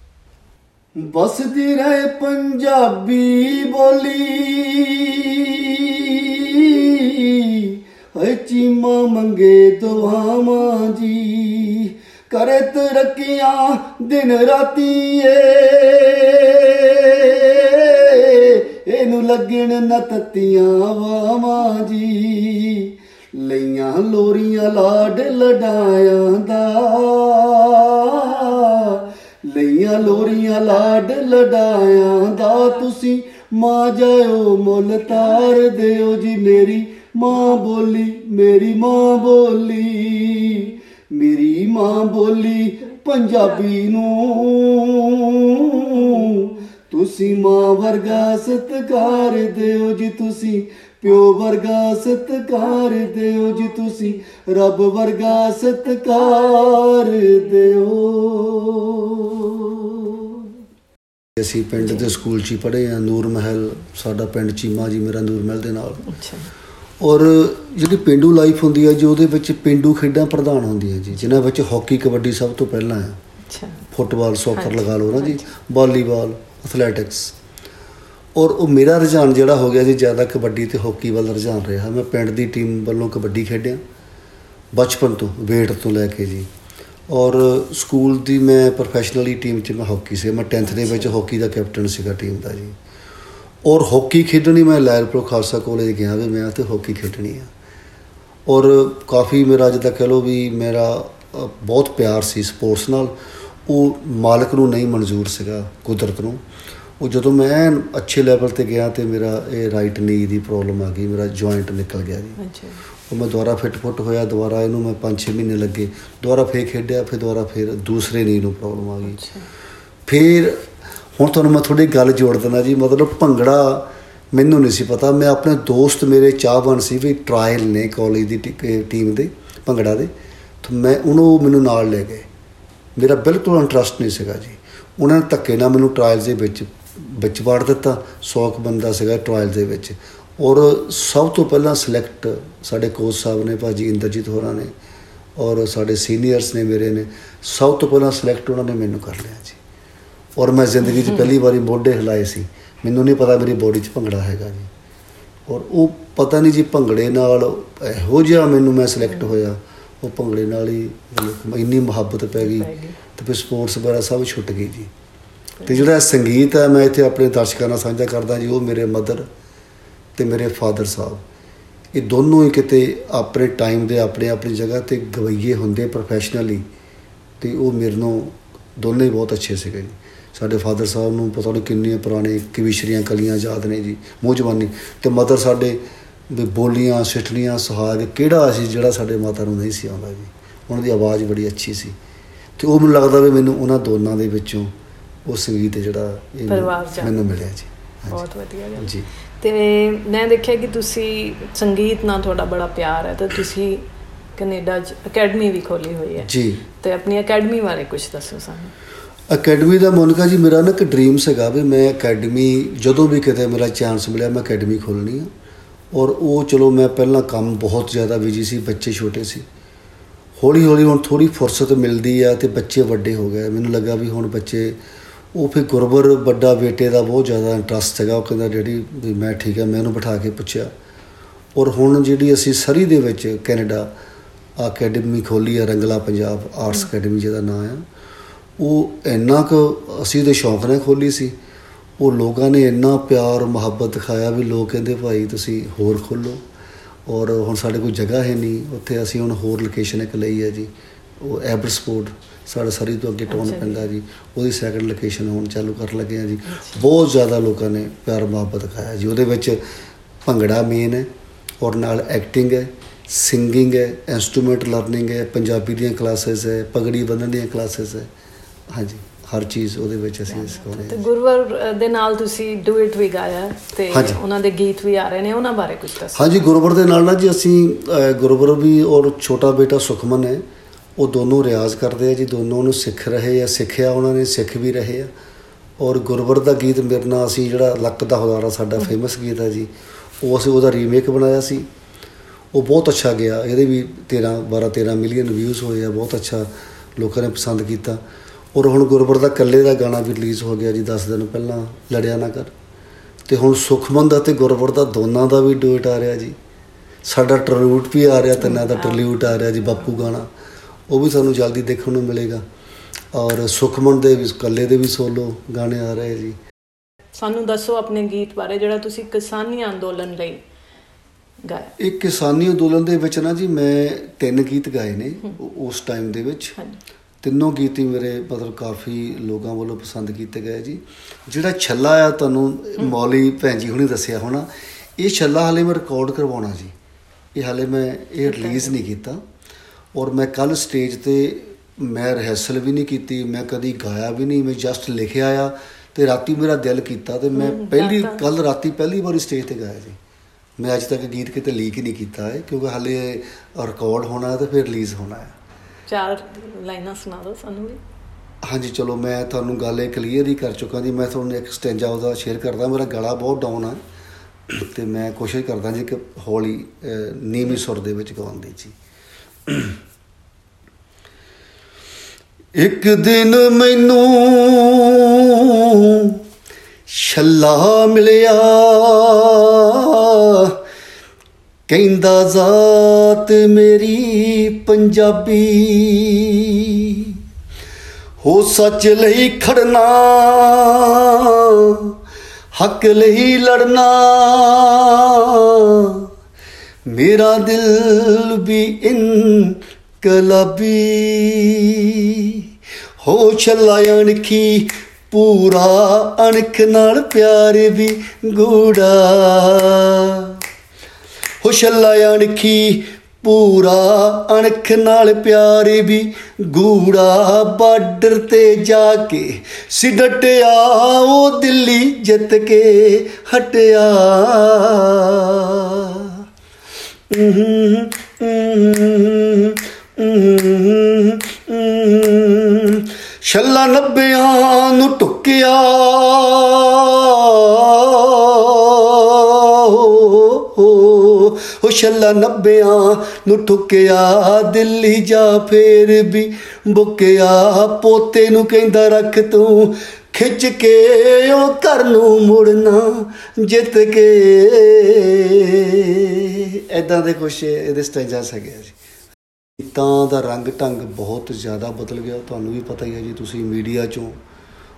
ਕਰੀਏ। ਬਸਦੀ ਰਹੇ ਪੰਜਾਬੀ ਬੋਲੀ, ਹੈ ਚੀਮਾ ਮੰਗੇ ਦੁਆਵਾਂ ਜੀ, ਕਰੇ ਤਰੱਕੀਆਂ ਦਿਨ ਰਾਤੀ ਏ, ਇਹਨੂੰ ਲੱਗਣ ਨਾ ਤੱਤੀਆਂ ਵਾਵਾਂ ਜੀ, ਲਈਆਂ ਲੋਰੀਆਂ ਲਾਡ ਲਡਾਇਆਂ ਦਾ, ਲਈਆਂ ਲੋਰੀਆਂ ਲਾਡ ਲਡਾਇਆਂ ਦਾ, ਤੁਸੀਂ ਮਾਂ ਜਾਇਓ ਮੁੱਲ ਤਾਰ ਦਿਓ ਜੀ, ਮੇਰੀ ਮਾਂ ਬੋਲੀ, ਮੇਰੀ ਮਾਂ ਬੋਲੀ, ਮੇਰੀ ਮਾਂ ਬੋਲੀ ਪੰਜਾਬੀ ਨੂੰ ਤੁਸੀਂ ਮਾਂ ਵਰਗਾ ਸਤਿਕਾਰ ਦਿਓ ਜੀ, ਤੁਸੀਂ ਪਿਓ ਵਰਗਾ ਸਤਿਕਾਰ ਦਿਓ ਜੀ, ਤੁਸੀਂ ਰੱਬ ਵਰਗਾ ਸਤਿਕਾਰ ਦਿਓ। ਅਸੀਂ ਪਿੰਡ ਦੇ ਸਕੂਲ 'ਚ ਹੀ ਪੜ੍ਹੇ ਹਾਂ, ਨੂਰ ਮਹਿਲ ਸਾਡਾ ਪਿੰਡ ਚੀਮਾ ਜੀ ਮੇਰਾ, ਨੂਰ ਮਹਿਲ ਦੇ ਨਾਲ। ਔਰ ਜਿਹੜੀ ਪੇਂਡੂ ਲਾਈਫ ਹੁੰਦੀ ਹੈ ਜੀ, ਉਹਦੇ ਵਿੱਚ ਪੇਂਡੂ ਖੇਡਾਂ ਪ੍ਰਧਾਨ ਹੁੰਦੀਆਂ ਜੀ, ਜਿਨ੍ਹਾਂ ਵਿੱਚ ਹਾਕੀ, ਕਬੱਡੀ ਸਭ ਤੋਂ ਪਹਿਲਾਂ ਹੈ, ਫੁੱਟਬਾਲ, ਸੌਕਰ ਲਗਾ ਲਓ ਨਾ ਜੀ, ਵਾਲੀਬਾਲ, ਅਥਲੈਟਿਕਸ। ਔਰ ਉਹ ਮੇਰਾ ਰੁਝਾਨ ਜਿਹੜਾ ਹੋ ਗਿਆ ਜੀ ਜ਼ਿਆਦਾ ਕਬੱਡੀ ਅਤੇ ਹਾਕੀ ਵੱਲ ਰੁਝਾਨ ਰਿਹਾ। ਮੈਂ ਪਿੰਡ ਦੀ ਟੀਮ ਵੱਲੋਂ ਕਬੱਡੀ ਖੇਡਿਆ ਬਚਪਨ ਤੋਂ, ਵੇਟ ਤੋਂ ਲੈ ਕੇ ਜੀ। ਔਰ ਸਕੂਲ ਦੀ ਮੈਂ ਪ੍ਰੋਫੈਸ਼ਨਲੀ ਟੀਮ 'ਚ ਮੈਂ ਹਾਕੀ ਸੀ, ਮੈਂ ਟੈਂਥ ਦੇ ਵਿੱਚ ਹਾਕੀ ਦਾ ਕੈਪਟਨ ਸੀਗਾ ਟੀਮ ਦਾ ਜੀ। ਔਰ ਹਾਕੀ ਖੇਡਣੀ ਮੈਂ ਲਾਇਲਪੁਰ ਖਾਲਸਾ ਕਾਲਜ ਗਿਆ ਵੀ ਮੈਂ ਤਾਂ ਹਾਕੀ ਖੇਡਣੀ ਆ। ਔਰ ਕਾਫੀ ਮੇਰਾ ਜਿੱਦਾਂ ਕਹਿ ਲਓ ਵੀ ਮੇਰਾ ਬਹੁਤ ਪਿਆਰ ਸੀ ਸਪੋਰਟਸ ਨਾਲ, ਉਹ ਮਾਲਕ ਨੂੰ ਨਹੀਂ ਮਨਜ਼ੂਰ ਸੀਗਾ, ਕੁਦਰਤ ਨੂੰ। ਉਹ ਜਦੋਂ ਮੈਂ ਅੱਛੇ ਲੈਵਲ 'ਤੇ ਗਿਆ ਅਤੇ ਮੇਰਾ ਇਹ ਰਾਈਟ ਨੀ ਦੀ ਪ੍ਰੋਬਲਮ ਆ ਗਈ, ਮੇਰਾ ਜੁਆਇੰਟ ਨਿਕਲ ਗਿਆ ਜੀ। ਉਹ ਮੈਂ ਦੁਬਾਰਾ ਫਿੱਟ ਫੁੱਟ ਹੋਇਆ, ਦੁਬਾਰਾ ਇਹਨੂੰ ਮੈਂ ਪੰਜ ਛੇ ਮਹੀਨੇ ਲੱਗੇ, ਦੁਬਾਰਾ ਫੇਰ ਖੇਡਿਆ, ਫਿਰ ਦੁਬਾਰਾ ਫਿਰ ਦੂਸਰੇ ਨੀ ਨੂੰ ਪ੍ਰੋਬਲਮ ਆ ਗਈ। ਫਿਰ ਹੁਣ ਤੁਹਾਨੂੰ ਮੈਂ ਥੋੜ੍ਹੀ ਗੱਲ ਜੋੜ ਦਿੰਦਾ ਜੀ, ਮਤਲਬ ਭੰਗੜਾ ਮੈਨੂੰ ਨਹੀਂ ਸੀ ਪਤਾ, ਮੈਂ ਆਪਣੇ ਦੋਸਤ ਮੇਰੇ ਚਾਹਵਾਨ ਸੀ ਵੀ ਟਰਾਇਲ ਨੇ ਕਾਲਜ ਦੀ ਟੀਮ ਦੇ ਭੰਗੜਾ ਦੇ, ਤਾਂ ਮੈਂ ਉਹਨੂੰ ਮੈਨੂੰ ਨਾਲ ਲੈ ਗਏ। ਮੇਰਾ ਬਿਲਕੁਲ ਇੰਟਰਸਟ ਨਹੀਂ ਸੀਗਾ ਜੀ, ਉਹਨਾਂ ਨੇ ਧੱਕੇ ਨਾਲ ਮੈਨੂੰ ਟਰਾਇਲਸ ਦੇ ਵਿੱਚ ਵਿੱਚ ਵਾੜ ਦਿੱਤਾ। ਸੌ ਕੁ ਬੰਦਾ ਸੀਗਾ ਟਰਾਇਲ ਦੇ ਵਿੱਚ, ਔਰ ਸਭ ਤੋਂ ਪਹਿਲਾਂ ਸਿਲੈਕਟ ਸਾਡੇ ਕੋਚ ਸਾਹਿਬ ਨੇ, ਭਾਜੀ ਇੰਦਰਜੀਤ ਹੋਰਾਂ ਨੇ, ਔਰ ਸਾਡੇ ਸੀਨੀਅਰਸ ਨੇ ਮੇਰੇ ਨੇ, ਸਭ ਤੋਂ ਪਹਿਲਾਂ ਸਿਲੈਕਟ ਉਹਨਾਂ ਨੇ ਮੈਨੂੰ ਕਰ ਲਿਆ ਜੀ। ਔਰ ਮੈਂ ਜ਼ਿੰਦਗੀ 'ਚ ਪਹਿਲੀ ਵਾਰੀ ਮੋਢੇ ਹਿਲਾਏ ਸੀ, ਮੈਨੂੰ ਨਹੀਂ ਪਤਾ ਮੇਰੀ ਬੋਡੀ 'ਚ ਭੰਗੜਾ ਹੈਗਾ ਜੀ। ਔਰ ਉਹ ਪਤਾ ਨਹੀਂ ਜੀ ਭੰਗੜੇ ਨਾਲ ਇਹੋ ਜਿਹਾ ਮੈਨੂੰ ਮੈਂ ਸਿਲੈਕਟ ਹੋਇਆ, ਉਹ ਭੰਗੜੇ ਨਾਲ ਹੀ ਇੰਨੀ ਮੁਹੱਬਤ ਪੈ ਗਈ, ਅਤੇ ਫਿਰ ਸਪੋਰਟਸ ਵਗੈਰਾ ਸਭ ਛੁੱਟ ਗਈ ਜੀ। ਤੇ ਜਿਹੜਾ ਸੰਗੀਤ ਹੈ ਮੈਂ ਇੱਥੇ ਆਪਣੇ ਦਰਸ਼ਕਾਂ ਨਾਲ ਸਾਂਝਾ ਕਰਦਾ ਜੀ, ਉਹ ਮੇਰੇ ਮਦਰ ਤੇ ਮੇਰੇ ਫਾਦਰ ਸਾਹਿਬ, ਇਹ ਦੋਨੋਂ ਹੀ ਕਿਤੇ ਆਪਣੇ ਟਾਈਮ ਦੇ ਆਪਣੇ ਆਪਣੀ ਜਗ੍ਹਾ 'ਤੇ ਗਵਈਏ ਹੁੰਦੇ ਪ੍ਰੋਫੈਸ਼ਨਲੀ, ਅਤੇ ਉਹ ਮੇਰੇ ਨੂੰ ਦੋਨੇ ਹੀ ਬਹੁਤ ਅੱਛੇ ਸੀਗੇ ਜੀ। ਸਾਡੇ ਫਾਦਰ ਸਾਹਿਬ ਨੂੰ ਪਤਾ ਨਹੀਂ ਕਿੰਨੀਆਂ ਪੁਰਾਣੇ ਕਵੀਸ਼ਰੀਆਂ ਕਲੀਆਂ ਯਾਦ ਨੇ ਜੀ, ਮੂੰਹ ਜ਼ਬਾਨੀ, ਅਤੇ ਮਦਰ ਸਾਡੇ ਵੀ ਬੋਲੀਆਂ ਸਿੱਠਣੀਆਂ ਸੁਹਾਗ ਕਿਹੜਾ ਸੀ ਜਿਹੜਾ ਸਾਡੇ ਮਾਤਾ ਨੂੰ ਨਹੀਂ ਸੀ ਆਉਂਦਾ ਜੀ। ਉਹਨਾਂ ਦੀ ਆਵਾਜ਼ ਬੜੀ ਅੱਛੀ ਸੀ, ਅਤੇ ਉਹ ਮੈਨੂੰ ਲੱਗਦਾ ਵੀ ਮੈਨੂੰ ਉਹਨਾਂ ਦੋਨਾਂ ਦੇ ਵਿੱਚੋਂ ਉਹ ਸੰਗੀਤ ਜਿਹੜਾ ਇਹ ਮੈਨੂੰ ਮਿਲਿਆ ਜੀ। ਬਹੁਤ ਵਧੀਆ ਗੱਲ ਜੀ। ਅਤੇ ਮੈਂ ਦੇਖਿਆ ਕਿ ਤੁਸੀਂ ਸੰਗੀਤ ਨਾਲ ਤੁਹਾਡਾ ਬੜਾ ਪਿਆਰ ਹੈ, ਅਤੇ ਤੁਸੀਂ ਕੈਨੇਡਾ 'ਚ ਅਕੈਡਮੀ ਵੀ ਖੋਲ੍ਹੀ ਹੋਈ ਹੈ ਜੀ, ਅਤੇ ਆਪਣੀ ਅਕੈਡਮੀ ਬਾਰੇ ਕੁਛ ਦੱਸੋ ਸਾਨੂੰ। ਅਕੈਡਮੀ ਦਾ ਮੋਨਿਕਾ ਜੀ ਮੇਰਾ ਨਾ ਇੱਕ ਡਰੀਮ ਸੀਗਾ ਵੀ ਮੈਂ ਅਕੈਡਮੀ ਜਦੋਂ ਵੀ ਕਿਤੇ ਮੇਰਾ ਚਾਂਸ ਮਿਲਿਆ ਮੈਂ ਅਕੈਡਮੀ ਖੋਲ੍ਹਣੀ ਆ। ਔਰ ਉਹ ਚਲੋ ਮੈਂ ਪਹਿਲਾਂ ਕੰਮ ਬਹੁਤ ਜ਼ਿਆਦਾ ਬਿਜੀ ਸੀ, ਬੱਚੇ ਛੋਟੇ ਸੀ, ਹੌਲੀ ਹੌਲੀ ਹੁਣ ਥੋੜ੍ਹੀ ਫੁਰਸਤ ਮਿਲਦੀ ਆ ਅਤੇ ਬੱਚੇ ਵੱਡੇ ਹੋ ਗਏ। ਮੈਨੂੰ ਲੱਗਾ ਵੀ ਹੁਣ ਬੱਚੇ ਉਹ ਫਿਰ ਗੁਰਬਰ ਵੱਡਾ ਬੇਟੇ ਦਾ ਬਹੁਤ ਜ਼ਿਆਦਾ ਇੰਟਰਸਟ ਸੀਗਾ, ਉਹ ਕਹਿੰਦਾ ਡੈਡੀ ਵੀ ਮੈਂ ਠੀਕ ਹੈ, ਮੈਂ ਉਹਨੂੰ ਬਿਠਾ ਕੇ ਪੁੱਛਿਆ। ਔਰ ਹੁਣ ਜਿਹੜੀ ਅਸੀਂ ਸਰੀ ਦੇ ਵਿੱਚ ਕੈਨੇਡਾ ਅਕੈਡਮੀ ਖੋਲ੍ਹੀ ਆ, ਰੰਗਲਾ ਪੰਜਾਬ ਆਰਟਸ ਅਕੈਡਮੀ ਜਿਹਦਾ ਨਾਂ ਆ, ਉਹ ਇੰਨਾ ਕੁ ਅਸੀਂ ਉਹਦੇ ਸ਼ੌਂਕ ਨਾਲ ਖੋਲ੍ਹੀ ਸੀ, ਉਹ ਲੋਕਾਂ ਨੇ ਇੰਨਾ ਪਿਆਰ ਮੁਹੱਬਤ ਦਿਖਾਇਆ ਵੀ ਲੋਕ ਕਹਿੰਦੇ ਭਾਈ ਤੁਸੀਂ ਹੋਰ ਖੋਲ੍ਹੋ। ਔਰ ਹੁਣ ਸਾਡੇ ਕੋਲ ਜਗ੍ਹਾ ਹੈ ਨਹੀਂ ਉੱਥੇ, ਅਸੀਂ ਹੁਣ ਹੋਰ ਲੋਕੇਸ਼ਨ ਇੱਕ ਲਈ ਹੈ ਜੀ, ਉਹ ਐਬਰਸਪੋਰਟ ਸਾਡਾ ਸਰੀ ਤੋਂ ਅੱਗੇ ਟਾਊਨ ਪੈਂਦਾ ਜੀ, ਉਹਦੀ ਸੈਕਿੰਡ ਲੋਕੇਸ਼ਨ ਹੁਣ ਚਾਲੂ ਕਰਨ ਲੱਗੇ ਹਾਂ ਜੀ। ਬਹੁਤ ਜ਼ਿਆਦਾ ਲੋਕਾਂ ਨੇ ਪਿਆਰ ਮੁਹੱਬਤ ਦਿਖਾਇਆ ਜੀ। ਉਹਦੇ ਵਿੱਚ ਭੰਗੜਾ ਮੇਨ ਹੈ, ਔਰ ਨਾਲ ਐਕਟਿੰਗ ਹੈ, ਸਿੰਗਿੰਗ ਹੈ, ਇੰਸਟਰੂਮੈਂਟ ਲਰਨਿੰਗ ਹੈ, ਪੰਜਾਬੀ ਦੀਆਂ ਕਲਾਸਿਸ ਹੈ, ਪਗੜੀ ਬੰਨ੍ਹਣ ਦੀਆਂ ਕਲਾਸਿਸ ਹੈ, ਹਾਂਜੀ ਹਰ ਚੀਜ਼ ਉਹਦੇ ਵਿੱਚ ਅਸੀਂ ਸਿਖਾਉਂਦੇ ਹਾਂ। ਗੁਰਵਰ ਦੇ ਨਾਲ ਤੁਸੀਂ ਡੂਇਟ ਵੀ ਗਾਇਆ ਅਤੇ ਉਹਨਾਂ ਦੇ ਗੀਤ ਵੀ ਆ ਰਹੇ ਨੇ, ਉਹਨਾਂ ਬਾਰੇ ਕੁਛ ਦੱਸੋ। ਹਾਂਜੀ, ਗੁਰਵਰ ਦੇ ਨਾਲ ਨਾ ਜੀ ਅਸੀਂ ਗੁਰਵਰ ਵੀ ਔਰ ਛੋਟਾ ਬੇਟਾ ਸੁਖਮਨ ਹੈ, ਉਹ ਦੋਨੋਂ ਰਿਆਜ਼ ਕਰਦੇ ਆ ਜੀ, ਦੋਨੋਂ ਉਹਨੂੰ ਸਿੱਖ ਰਹੇ ਆ, ਸਿੱਖਿਆ ਉਹਨਾਂ ਨੇ, ਸਿੱਖ ਵੀ ਰਹੇ ਆ। ਔਰ ਗੁਰਵਰ ਦਾ ਗੀਤ ਮੇਰੇ ਨਾਲ ਅਸੀਂ ਜਿਹੜਾ ਲੱਕ ਦਾ ਹੁਲਾਰਾ ਸਾਡਾ ਫੇਮਸ ਗੀਤ ਹੈ ਜੀ, ਉਹ ਅਸੀਂ ਉਹਦਾ ਰੀਮੇਕ ਬਣਾਇਆ ਸੀ, ਉਹ ਬਹੁਤ ਅੱਛਾ ਗਿਆ। ਇਹਦੇ ਵੀ ਤੇਰ੍ਹਾਂ ਬਾਰਾਂ ਤੇਰ੍ਹਾਂ ਮਿਲੀਅਨ ਵਿਊਜ਼ ਹੋਏ ਆ, ਬਹੁਤ ਅੱਛਾ ਲੋਕਾਂ ਨੇ ਪਸੰਦ ਕੀਤਾ। ਔਰ ਹੁਣ ਗੁਰਵਰ ਦਾ ਇਕੱਲੇ ਦਾ ਗਾਣਾ ਵੀ ਰਿਲੀਜ਼ ਹੋ ਗਿਆ ਜੀ ਦਸ ਦਿਨ ਪਹਿਲਾਂ, ਲੜਿਆ ਨਾ ਕਰ। ਅਤੇ ਹੁਣ ਸੁਖਮਨ ਦਾ ਅਤੇ ਗੁਰਵਰ ਦਾ ਦੋਨਾਂ ਦਾ ਵੀ ਡੁਇਟ ਆ ਰਿਹਾ ਜੀ। ਸਾਡਾ ਟਰਲਿਊਟ ਵੀ ਆ ਰਿਹਾ, ਤਿੰਨਾਂ ਦਾ ਟਰਲਿਊਟ ਆ ਰਿਹਾ ਜੀ, ਬਾਪੂ ਗਾਣਾ, ਉਹ ਵੀ ਸਾਨੂੰ ਜਲਦੀ ਦੇਖਣ ਨੂੰ ਮਿਲੇਗਾ। ਔਰ ਸੁਖਮਨ ਦੇ ਵੀ ਇਕੱਲੇ ਦੇ ਵੀ ਸੋਲੋ ਗਾਣੇ ਆ ਰਹੇ ਜੀ। ਸਾਨੂੰ ਦੱਸੋ ਆਪਣੇ ਗੀਤ ਬਾਰੇ ਜਿਹੜਾ ਤੁਸੀਂ ਕਿਸਾਨੀ ਅੰਦੋਲਨ ਲਈ ਗਾਇਆ। ਇਹ ਕਿਸਾਨੀ ਅੰਦੋਲਨ ਦੇ ਵਿੱਚ ਨਾ ਜੀ ਮੈਂ ਤਿੰਨ ਗੀਤ ਗਾਏ ਨੇ ਉਸ ਟਾਈਮ ਦੇ ਵਿੱਚ। ਤਿੰਨੋਂ ਗੀਤ ਹੀ ਮੇਰੇ ਮਤਲਬ ਕਾਫੀ ਲੋਕਾਂ ਵੱਲੋਂ ਪਸੰਦ ਕੀਤੇ ਗਏ ਜੀ। ਜਿਹੜਾ ਛੱਲਾ ਆ ਤੁਹਾਨੂੰ ਮੌਲੀ ਭੈਣ ਜੀ ਹੁਣੇ ਦੱਸਿਆ ਹੋਣਾ, ਇਹ ਛੱਲਾ ਹਾਲੇ ਮੈਂ ਰਿਕਾਰਡ ਕਰਵਾਉਣਾ ਜੀ, ਇਹ ਹਾਲੇ ਮੈਂ ਇਹ ਰਿਲੀਜ਼ ਨਹੀਂ ਕੀਤਾ। ਔਰ ਮੈਂ ਕੱਲ੍ਹ ਸਟੇਜ 'ਤੇ ਮੈਂ ਰਿਹਰਸਲ ਵੀ ਨਹੀਂ ਕੀਤੀ, ਮੈਂ ਕਦੀ ਗਾਇਆ ਵੀ ਨਹੀਂ, ਮੈਂ ਜਸਟ ਲਿਖਿਆ ਆ ਅਤੇ ਰਾਤੀ ਮੇਰਾ ਦਿਲ ਕੀਤਾ ਅਤੇ ਮੈਂ ਪਹਿਲੀ ਕੱਲ੍ਹ ਰਾਤੀ ਪਹਿਲੀ ਵਾਰੀ ਸਟੇਜ 'ਤੇ ਗਾਇਆ ਜੀ। ਮੈਂ ਅੱਜ ਤੱਕ ਗੀਤ ਕਿਤੇ ਲੀਕ ਹੀ ਨਹੀਂ ਕੀਤਾ ਹੈ, ਕਿਉਂਕਿ ਹਾਲੇ ਰਿਕਾਰਡ ਹੋਣਾ ਅਤੇ ਫਿਰ ਰਿਲੀਜ਼ ਹੋਣਾ ਹੈ। ਚਾਰ ਲਾਈਨਾਂ ਸੁਣਾ ਦਿਓ ਸਾਨੂੰ ਵੀ। ਹਾਂਜੀ ਚਲੋ, ਮੈਂ ਤੁਹਾਨੂੰ ਗੱਲ ਇਹ ਕਲੀਅਰ ਹੀ ਕਰ ਚੁੱਕਾ ਜੀ। ਮੈਂ ਤੁਹਾਨੂੰ ਇੱਕ ਸਟੈਂਜਾ ਉਹਦਾ ਸ਼ੇਅਰ ਕਰਦਾ। ਮੇਰਾ ਗਲਾ ਬਹੁਤ ਡਾਊਨ ਆ ਅਤੇ ਮੈਂ ਕੋਸ਼ਿਸ਼ ਕਰਦਾ ਜੀ ਕਿ ਹੌਲੀ ਨੀਵੀਂ ਸੁਰ ਦੇ ਵਿੱਚ ਗਾਉਣ ਦੀ ਜੀ। ਇੱਕ ਦਿਨ ਮੈਨੂੰ ਛੱਲਾ ਮਿਲਿਆ, ਕਹਿੰਦਾ ਜ਼ਾਤ ਮੇਰੀ ਪੰਜਾਬੀ, ਹੋ ਸੱਚ ਲਈ ਖੜਨਾ, ਹੱਕ ਲਈ ਲੜਨਾ, ਮੇਰਾ ਦਿਲ ਵੀ ਇਨਕਲਾਬੀ, ਹੋ ਛੱਲਾ ਅਣਖੀ ਪੂਰਾ, ਅਣਖ ਨਾਲ ਪਿਆਰ ਵੀ ਗੂੜਾ, ਹੋ ਛੱਲਾ ਅਣਖੀ ਪੂਰਾ, ਅਣਖ ਨਾਲ ਪਿਆਰ ਵੀ ਗੂੜਾ, ਬਾਰਡਰ 'ਤੇ ਜਾ ਕੇ ਸੀ ਡਟਿਆ, ਉਹ ਦਿੱਲੀ ਜਿੱਤ ਕੇ ਹਟਿਆ। ਛੱਲਾ ਨੱਬਿਆਂ ਨੂੰ ਟੁੱਕਿਆ, ਉਹ ਛੱਲਾ ਨੱਬਿਆਂ ਨੂੰ ਠੁੱਕਿਆ, ਦਿੱਲੀ ਜਾ ਫੇਰ ਵੀ ਬੁੱਕਿਆ, ਪੋਤੇ ਨੂੰ ਕਹਿੰਦਾ ਰੱਖ ਤੂੰ ਖਿੱਚ ਕੇ, ਉਹ ਘਰ ਨੂੰ ਮੁੜਨਾ ਜਿੱਤ ਕੇ। ਇੱਦਾਂ ਦੇ ਕੁਛ ਇਹਦੇ ਸਟੈਂਜਾ ਹੈਗੇ ਆ ਜੀ। ਗੀਤਾਂ ਦਾ ਰੰਗ ਢੰਗ ਬਹੁਤ ਜ਼ਿਆਦਾ ਬਦਲ ਗਿਆ, ਤੁਹਾਨੂੰ ਵੀ ਪਤਾ ਹੀ ਹੈ ਜੀ। ਤੁਸੀਂ ਮੀਡੀਆ 'ਚੋਂ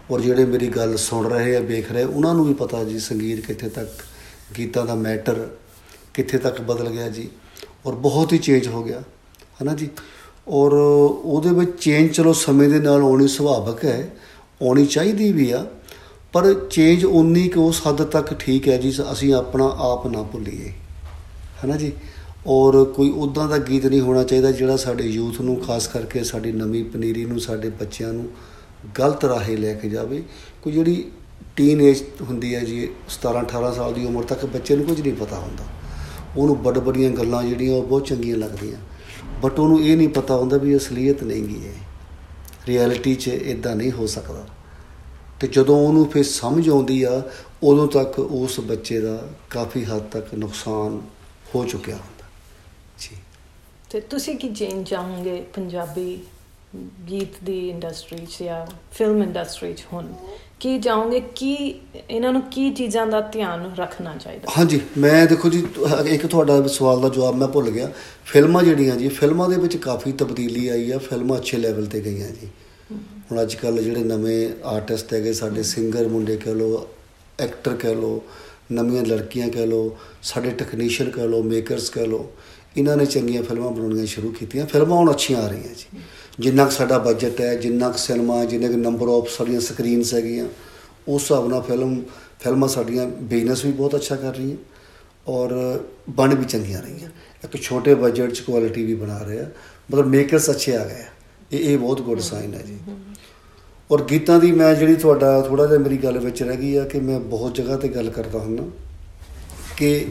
ਔਰ ਜਿਹੜੇ ਮੇਰੀ ਗੱਲ ਸੁਣ ਰਹੇ ਆ, ਵੇਖ ਰਹੇ, ਉਹਨਾਂ ਨੂੰ ਵੀ ਪਤਾ ਜੀ ਸੰਗੀਤ ਕਿੱਥੇ ਤੱਕ, ਗੀਤਾਂ ਦਾ ਮੈਟਰ ਕਿੱਥੇ ਤੱਕ ਬਦਲ ਗਿਆ ਜੀ, ਔਰ ਬਹੁਤ ਹੀ ਚੇਂਜ ਹੋ ਗਿਆ ਹੈ ਨਾ ਜੀ। ਔਰ ਉਹਦੇ ਵਿੱਚ ਚੇਂਜ ਚਲੋ ਸਮੇਂ ਦੇ ਨਾਲ ਆਉਣੀ ਸੁਭਾਵਿਕ ਹੈ, ਆਉਣੀ ਚਾਹੀਦੀ ਵੀ ਆ, ਪਰ ਚੇਂਜ ਉਨੀ ਕੁ ਉਸ ਹੱਦ ਤੱਕ ਠੀਕ ਹੈ ਜੀ, ਅਸੀਂ ਆਪਣਾ ਆਪ ਨਾ ਭੁੱਲੀਏ ਹੈ ਨਾ ਜੀ। ਔਰ ਕੋਈ ਉੱਦਾਂ ਦਾ ਗੀਤ ਨਹੀਂ ਹੋਣਾ ਚਾਹੀਦਾ ਜਿਹੜਾ ਸਾਡੇ ਯੂਥ ਨੂੰ, ਖਾਸ ਕਰਕੇ ਸਾਡੀ ਨਵੀਂ ਪਨੀਰੀ ਨੂੰ, ਸਾਡੇ ਬੱਚਿਆਂ ਨੂੰ ਗਲਤ ਰਾਹੇ ਲੈ ਕੇ ਜਾਵੇ। ਕੋਈ ਜਿਹੜੀ ਟੀਨ ਏਜ ਹੁੰਦੀ ਹੈ ਜੀ, ਸਤਾਰਾਂ ਅਠਾਰਾਂ ਸਾਲ ਦੀ ਉਮਰ ਤੱਕ ਬੱਚੇ ਨੂੰ ਕੁਝ ਨਹੀਂ ਪਤਾ ਹੁੰਦਾ, ਉਹਨੂੰ ਵੱਡ ਵੱਡੀਆਂ ਗੱਲਾਂ ਜਿਹੜੀਆਂ ਉਹ ਬਹੁਤ ਚੰਗੀਆਂ ਲੱਗਦੀਆਂ, ਬਟ ਉਹਨੂੰ ਇਹ ਨਹੀਂ ਪਤਾ ਹੁੰਦਾ ਵੀ ਅਸਲੀਅਤ ਨਹੀਂ ਗੀ, ਹੈ ਰਿਐਲਿਟੀ 'ਚ ਇੱਦਾਂ ਨਹੀਂ ਹੋ ਸਕਦਾ। ਅਤੇ ਜਦੋਂ ਉਹਨੂੰ ਫਿਰ ਸਮਝ ਆਉਂਦੀ ਆ, ਉਦੋਂ ਤੱਕ ਉਸ ਬੱਚੇ ਦਾ ਕਾਫੀ ਹੱਦ ਤੱਕ ਨੁਕਸਾਨ ਹੋ ਚੁੱਕਿਆ ਹੁੰਦਾ ਜੀ। ਅਤੇ ਤੁਸੀਂ ਕੀ ਚੇਂਜ ਚਾਹੋਗੇ ਪੰਜਾਬੀ ਗੀਤ ਦੀ ਇੰਡਸਟਰੀ 'ਚ ਜਾਂ ਫਿਲਮ ਇੰਡਸਟਰੀ 'ਚ ਹੁਣ ਕੀ ਚਾਹੋਗੇ, ਕੀ ਇਹਨਾਂ ਨੂੰ ਕੀ ਚੀਜ਼ਾਂ ਦਾ ਧਿਆਨ ਰੱਖਣਾ ਚਾਹੀਦਾ? ਹਾਂਜੀ, ਮੈਂ ਦੇਖੋ ਜੀ, ਇੱਕ ਤੁਹਾਡਾ ਸਵਾਲ ਦਾ ਜਵਾਬ ਮੈਂ ਭੁੱਲ ਗਿਆ। ਫਿਲਮਾਂ ਜਿਹੜੀਆਂ ਜੀ, ਫਿਲਮਾਂ ਦੇ ਵਿੱਚ ਕਾਫੀ ਤਬਦੀਲੀ ਆਈ ਆ, ਫਿਲਮਾਂ ਅੱਛੇ ਲੈਵਲ 'ਤੇ ਗਈਆਂ ਜੀ। ਹੁਣ ਅੱਜ ਕੱਲ੍ਹ ਜਿਹੜੇ ਨਵੇਂ ਆਰਟਿਸਟ ਹੈਗੇ, ਸਾਡੇ ਸਿੰਗਰ ਮੁੰਡੇ ਕਹਿ ਲਓ, ਐਕਟਰ ਕਹਿ ਲਓ, ਨਵੀਆਂ ਲੜਕੀਆਂ ਕਹਿ ਲਓ, ਸਾਡੇ ਟੈਕਨੀਸ਼ੀਅਨ ਕਹਿ ਲਓ, ਮੇਕਰਸ ਕਹਿ ਲਓ, ਇਹਨਾਂ ਨੇ ਚੰਗੀਆਂ ਫਿਲਮਾਂ ਬਣਾਉਣੀਆਂ ਸ਼ੁਰੂ ਕੀਤੀਆਂ। ਫਿਲਮਾਂ ਹੁਣ ਅੱਛੀਆਂ ਆ ਰਹੀਆਂ ਜੀ। ਜਿੰਨਾ ਕੁ ਸਾਡਾ ਬਜਟ ਹੈ, ਜਿੰਨਾ ਕੁ ਸਿਨੇਮਾ, ਜਿੰਨੇ ਕੁ ਨੰਬਰ ਆਫ ਸਾਡੀਆਂ ਸਕਰੀਨਸ ਹੈਗੀਆਂ, ਉਸ ਹਿਸਾਬ ਨਾਲ ਫਿਲਮ ਫਿਲਮਾਂ ਸਾਡੀਆਂ ਬਿਜ਼ਨਸ ਵੀ ਬਹੁਤ ਅੱਛਾ ਕਰ ਰਹੀਆਂ ਔਰ ਬਣ ਵੀ ਚੰਗੀਆਂ ਰਹੀਆਂ। ਇੱਕ ਛੋਟੇ ਬਜਟ 'ਚ ਕੁਆਲਿਟੀ ਵੀ ਬਣਾ ਰਹੇ ਆ, ਮਤਲਬ ਮੇਕਰਸ ਅੱਛੇ ਆ ਗਏ ਆ, ਇਹ ਇਹ ਬਹੁਤ ਗੁੱਡ ਸਾਈਨ ਹੈ ਜੀ। ਔਰ ਗੀਤਾਂ ਦੀ ਮੈਂ ਜਿਹੜੀ ਤੁਹਾਡਾ ਥੋੜ੍ਹਾ ਜਿਹਾ ਮੇਰੀ ਗੱਲ ਵਿੱਚ ਰਹਿ ਗਈ ਆ ਕਿ ਮੈਂ ਬਹੁਤ ਜਗ੍ਹਾ 'ਤੇ ਗੱਲ ਕਰਦਾ ਹੁੰਦਾ ਕਿ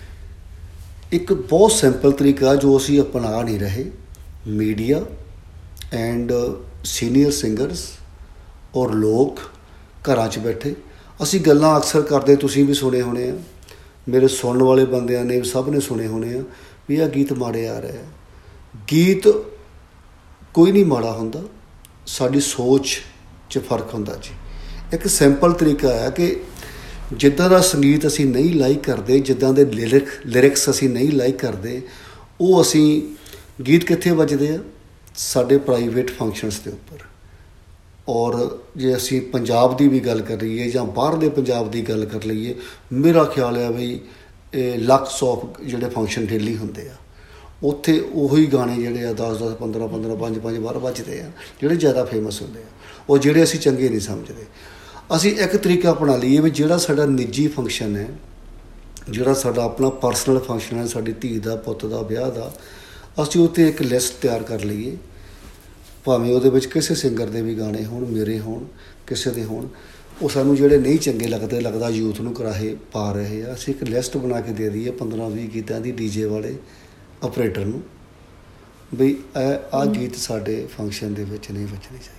ਇੱਕ ਬਹੁਤ ਸਿੰਪਲ ਤਰੀਕਾ ਜੋ ਅਸੀਂ ਅਪਣਾ ਨਹੀਂ ਰਹੇ, ਮੀਡੀਆ ਐਂਡ ਸੀਨੀਅਰ ਸਿੰਗਰਸ ਔਰ ਲੋਕ ਘਰਾਂ 'ਚ ਬੈਠੇ, ਅਸੀਂ ਗੱਲਾਂ ਅਕਸਰ ਕਰਦੇ, ਤੁਸੀਂ ਵੀ ਸੁਣੇ ਹੋਣੇ ਆ, ਮੇਰੇ ਸੁਣਨ ਵਾਲੇ ਬੰਦਿਆਂ ਨੇ ਸਭ ਨੇ ਸੁਣੇ ਹੋਣੇ ਆ ਵੀ ਆਹ ਗੀਤ ਮਾੜੇ ਆ ਰਹੇ ਆ। ਗੀਤ ਕੋਈ ਨਹੀਂ ਮਾੜਾ ਹੁੰਦਾ, ਸਾਡੀ ਸੋਚ 'ਚ ਫਰਕ ਹੁੰਦਾ ਜੀ। ਇੱਕ ਸਿੰਪਲ ਤਰੀਕਾ ਹੈ ਕਿ ਜਿੱਦਾਂ ਦਾ ਸੰਗੀਤ ਅਸੀਂ ਨਹੀਂ ਲਾਈਕ ਕਰਦੇ, ਜਿੱਦਾਂ ਦੇ ਲਿਰਿਕ ਲਿਰਿਕਸ ਅਸੀਂ ਨਹੀਂ ਲਾਈਕ ਕਰਦੇ, ਉਹ ਅਸੀਂ ਗੀਤ ਕਿੱਥੇ ਵੱਜਦੇ ਆ? ਸਾਡੇ ਪ੍ਰਾਈਵੇਟ ਫੰਕਸ਼ਨਸ ਦੇ ਉੱਪਰ। ਔਰ ਜੇ ਅਸੀਂ ਪੰਜਾਬ ਦੀ ਵੀ ਗੱਲ ਕਰ ਲਈਏ ਜਾਂ ਬਾਹਰਲੇ ਪੰਜਾਬ ਦੀ ਗੱਲ ਕਰ ਲਈਏ, ਮੇਰਾ ਖਿਆਲ ਹੈ ਬਈ ਲੱਖਸ ਆਫ ਜਿਹੜੇ ਫੰਕਸ਼ਨ ਡੇਲੀ ਹੁੰਦੇ ਆ, ਉੱਥੇ ਉਹੀ ਗਾਣੇ ਜਿਹੜੇ ਆ ਦਸ ਦਸ ਪੰਦਰਾਂ ਪੰਦਰਾਂ ਪੰਜ ਪੰਜ ਬਾਰ ਵੱਜਦੇ ਆ, ਜਿਹੜੇ ਜ਼ਿਆਦਾ ਫੇਮਸ ਹੁੰਦੇ ਆ, ਉਹ ਜਿਹੜੇ ਅਸੀਂ ਚੰਗੇ ਨਹੀਂ ਸਮਝਦੇ। ਅਸੀਂ ਇੱਕ ਤਰੀਕਾ ਅਪਣਾ ਲਈਏ ਵੀ ਜਿਹੜਾ ਸਾਡਾ ਨਿੱਜੀ ਫੰਕਸ਼ਨ ਹੈ, ਜਿਹੜਾ ਸਾਡਾ ਆਪਣਾ ਪਰਸਨਲ ਫੰਕਸ਼ਨ ਹੈ, ਸਾਡੀ ਧੀ ਦਾ, ਪੁੱਤ ਦਾ, ਵਿਆਹ ਦਾ, ਅਸੀਂ ਉੱਥੇ ਇੱਕ ਲਿਸਟ ਤਿਆਰ ਕਰ ਲਈਏ, ਭਾਵੇਂ ਉਹਦੇ ਵਿੱਚ ਕਿਸੇ ਸਿੰਗਰ ਦੇ ਵੀ ਗਾਣੇ ਹੋਣ, ਮੇਰੇ ਹੋਣ, ਕਿਸੇ ਦੇ ਹੋਣ, ਉਹ ਸਾਨੂੰ ਜਿਹੜੇ ਨਹੀਂ ਚੰਗੇ ਲੱਗਦੇ, ਲੱਗਦਾ ਯੂਥ ਨੂੰ ਕਰਾਹੇ ਪਾ ਰਹੇ ਆ, ਅਸੀਂ ਇੱਕ ਲਿਸਟ ਬਣਾ ਕੇ ਦੇ ਦਈਏ ਪੰਦਰਾਂ ਵੀਹ ਗੀਤਾਂ ਦੀ ਡੀਜੇ ਵਾਲੇ ਆਪਰੇਟਰ ਨੂੰ, ਬਈ ਇਹ ਆਹ ਗੀਤ ਸਾਡੇ ਫੰਕਸ਼ਨ ਦੇ ਵਿੱਚ ਨਹੀਂ ਵੱਜਣੇ ਚਾਹੀਦੇ।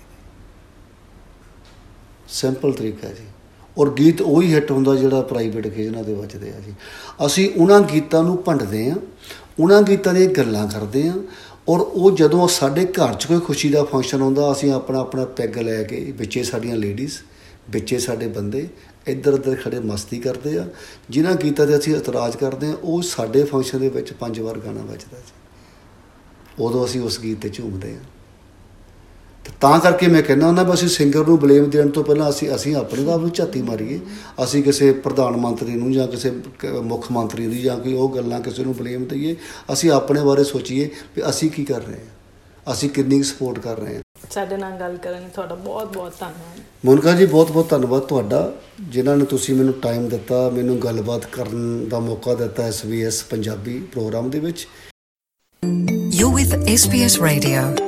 ਸਿੰਪਲ ਤਰੀਕਾ ਜੀ। ਔਰ ਗੀਤ ਉਹੀ ਹਿੱਟ ਹੁੰਦਾ ਜਿਹੜਾ ਪ੍ਰਾਈਵੇਟ ਓਕੇਜ਼ਨਾਂ 'ਤੇ ਵੱਜਦੇ ਆ ਜੀ। ਅਸੀਂ ਉਹਨਾਂ ਗੀਤਾਂ ਨੂੰ ਭੰਡਦੇ ਹਾਂ, ਉਹਨਾਂ ਗੀਤਾਂ ਦੀਆਂ ਗੱਲਾਂ ਕਰਦੇ ਹਾਂ, ਔਰ ਉਹ ਜਦੋਂ ਸਾਡੇ ਘਰ 'ਚ ਕੋਈ ਖੁਸ਼ੀ ਦਾ ਫੰਕਸ਼ਨ ਆਉਂਦਾ, ਅਸੀਂ ਆਪਣਾ ਆਪਣਾ ਪੈਗ ਲੈ ਕੇ, ਵਿੱਚੇ ਸਾਡੀਆਂ ਲੇਡੀਜ਼, ਵਿੱਚੇ ਸਾਡੇ ਬੰਦੇ ਇੱਧਰ ਉੱਧਰ ਖੜੇ ਮਸਤੀ ਕਰਦੇ ਆ। ਜਿਨ੍ਹਾਂ ਗੀਤਾਂ 'ਤੇ ਅਸੀਂ ਇਤਰਾਜ਼ ਕਰਦੇ ਹਾਂ, ਉਹ ਸਾਡੇ ਫੰਕਸ਼ਨ ਦੇ ਵਿੱਚ ਪੰਜ ਵਾਰ ਗਾਣਾ ਵੱਜਦਾ ਜੀ, ਉਦੋਂ ਅਸੀਂ ਉਸ ਗੀਤ 'ਤੇ ਝੂਮਦੇ ਹਾਂ। ਤਾਂ ਕਰਕੇ ਮੈਂ ਕਹਿੰਦਾ ਹੁੰਦਾ ਵੀ ਅਸੀਂ ਸਿੰਗਰ ਨੂੰ ਬਲੇਮ ਦੇਣ ਤੋਂ ਪਹਿਲਾਂ ਅਸੀਂ ਅਸੀਂ ਆਪਣੇ ਆਪ ਨੂੰ ਝਾਤੀ ਮਾਰੀਏ। ਅਸੀਂ ਕਿਸੇ ਪ੍ਰਧਾਨ ਮੰਤਰੀ ਨੂੰ ਜਾਂ ਕਿਸੇ ਮੁੱਖ ਮੰਤਰੀ ਦੀ ਜਾਂ ਕੋਈ ਉਹ ਗੱਲਾਂ ਕਿਸੇ ਨੂੰ ਬਲੇਮ ਦਈਏ, ਅਸੀਂ ਆਪਣੇ ਬਾਰੇ ਸੋਚੀਏ ਵੀ ਅਸੀਂ ਕੀ ਕਰ ਰਹੇ ਹਾਂ, ਅਸੀਂ ਕਿੰਨੀ ਸਪੋਰਟ ਕਰ ਰਹੇ ਹਾਂ। ਸਾਡੇ ਨਾਲ ਗੱਲ ਕਰਨ ਲਈ ਤੁਹਾਡਾ ਬਹੁਤ ਬਹੁਤ ਧੰਨਵਾਦ। ਮੋਨਿਕਾ ਜੀ, ਬਹੁਤ ਬਹੁਤ ਧੰਨਵਾਦ ਤੁਹਾਡਾ, ਜਿਨ੍ਹਾਂ ਨੇ ਤੁਸੀਂ ਮੈਨੂੰ ਟਾਈਮ ਦਿੱਤਾ, ਮੈਨੂੰ ਗੱਲਬਾਤ ਕਰਨ ਦਾ ਮੌਕਾ ਦਿੱਤਾ S B S Punjabi programme ਦੇ ਵਿੱਚ। You're with S B S Radio.